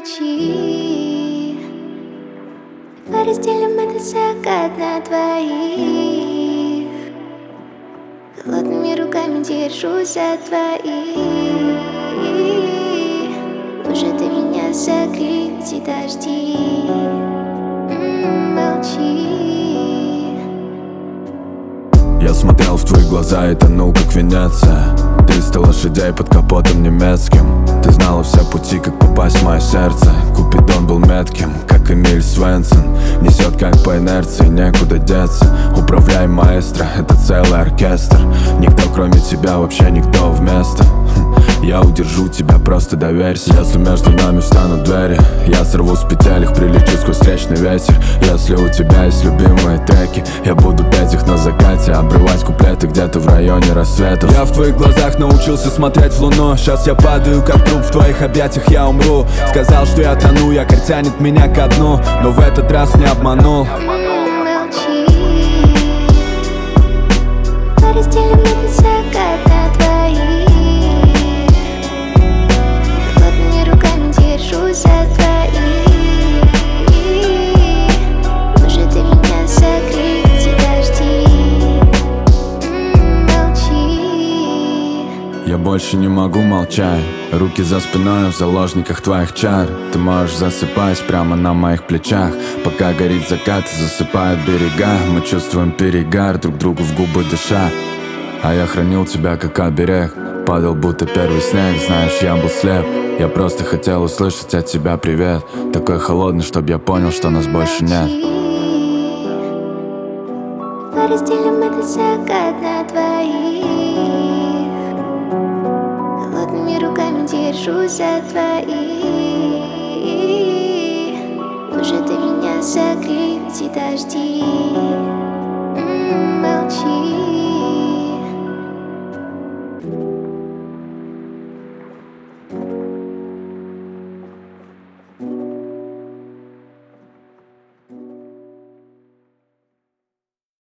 молчи. Давай разделим этот закат на двоих. Холодными руками держусь за твоих. Уже ты меня согрей в эти дожди. Молчи. Я смотрел в твои глаза и тонул, как Венеция. 300 лошадей под капотом немецким. Ты знала все пути, как попасть в мое сердце. Купидон был метким, как Эмиль Свенсон. Несет как по инерции, некуда деться. Управляй, маэстро, это целый оркестр. Никто кроме тебя, вообще никто вместо. Я удержу тебя, просто доверься. Если между нами встанут двери, я сорву с петель их, прилечу сквозь встречный ветер. Если у тебя есть любимые треки, я буду петь их на закате, обрывать куплеты где-то в районе рассветов. Я в твоих глазах научился смотреть в луну. Сейчас я падаю, как труп, в твоих объятиях я умру. Сказал, что я тону, якорь тянет меня ко дну, но в этот раз не обманул. Молчи. Давай разделим этот закат на двоих. Холодными руками держусь за твоих. Уже ты меня согрей в эти дожди. Молчи. Я больше не могу молчать. Руки за спиной в заложниках твоих чар. Ты можешь засыпать прямо на моих плечах. Пока горит закат и засыпают берега. Мы чувствуем перегар, друг другу в губы дыша. А я хранил тебя как оберег. Падал будто первый снег, знаешь, я был слеп. Я просто хотел услышать от тебя привет. Такой холодный, чтоб я понял, что нас больше нет. Давай разделим этот закат на двоих. Холодными руками держусь за твоих. Уже ты меня согрей в эти дожди. Молчи.